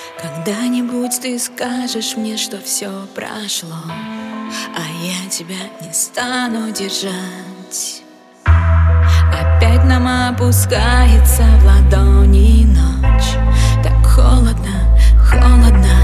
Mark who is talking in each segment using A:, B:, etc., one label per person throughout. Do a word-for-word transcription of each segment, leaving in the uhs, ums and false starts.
A: Когда-нибудь ты скажешь мне, что все прошло, а я тебя не стану держать. Опять нам опускается в ладони ночь. Так холодно, холодно.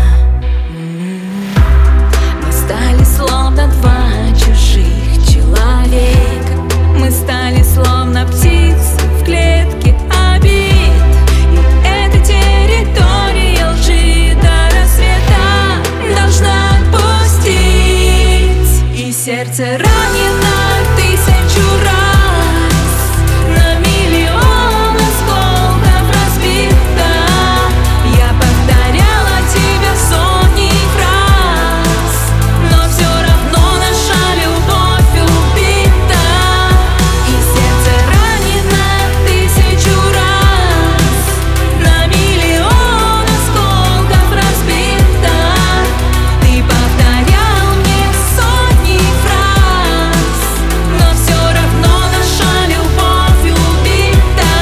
A: Мы стали словно два чужих человека. Мы стали словно птицы в клетке обид. И эта территория лжи до рассвета должна отпустить. И сердце ранено тысячу раз, на миллион осколков разбито. Я повторяла тебя сотни фраз, но все равно наша любовь убита. И сердце ранено тысячу раз, на миллион осколков разбито. Ты повторял мне сотни фраз, но все равно наша любовь убита.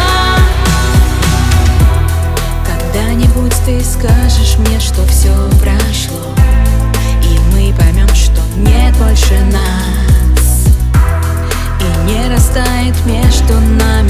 A: Когда-нибудь ты скажешь мне, что все прошло, и мы поймем, что нет больше нас, и не растает между нами